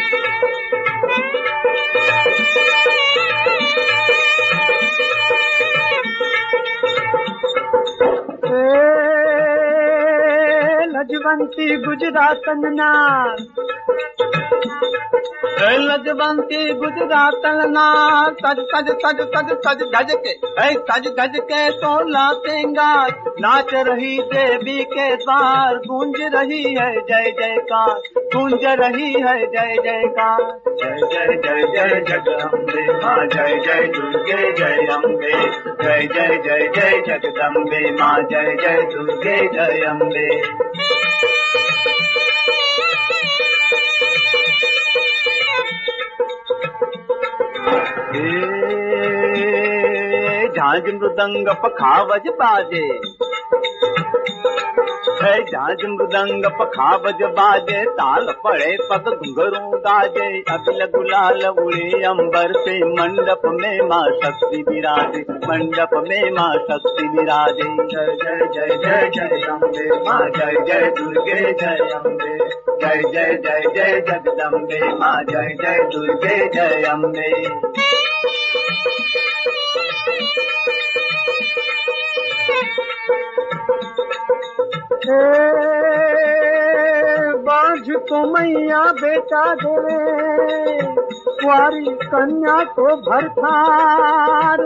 लजवंती गुजरातन ना लजवंती गुजरातन ना सज सज सज सज सज गज के सज गज के तोला तेंगा नाच रही देवी के द्वार गूंज रही है जय जयकार गूंज रही है जय जयकार जय जय जय जय जगदम्बे माँ जय जय दुर्गे जय अम्बे जय जय जय जय जगदम्बे माँ जय जय दुर्गे जय अम्बे झांझ मृदंग पखावज बाजे झांझ मृदंग पखावज बाजे ताल पड़े पग घुंघरू गाजे अखिल गुलाल उड़े अंबर से मंडप में माँ शक्ति विराजे मंडप में माँ शक्ति विराजे जय जय जय जय जय अम्बे माँ जय जय दुर्गे जय अम्बे जय जय जय जय जगदम्बे माँ जय जय दुर्गे जय अम्बे बाझ को मैया बेटा देवे कुंवारी कन्या को भरथार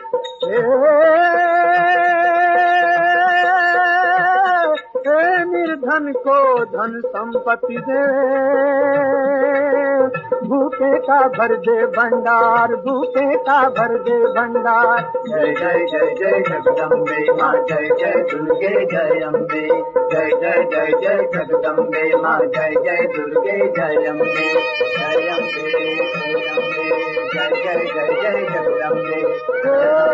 निर्धन को धन संपत्ति दे भूखे का भर दे भंडार भूखे का भर दे भंडार जय जय जय जय जगदम्बे माँ जय जय दुर्गे जय अम्बे जय जय जय जय जगदम्बे माँ जय जय दुर्गे जय अम्बे जय अम्बे जय अम्बे जय जय जय जय जगदम्बे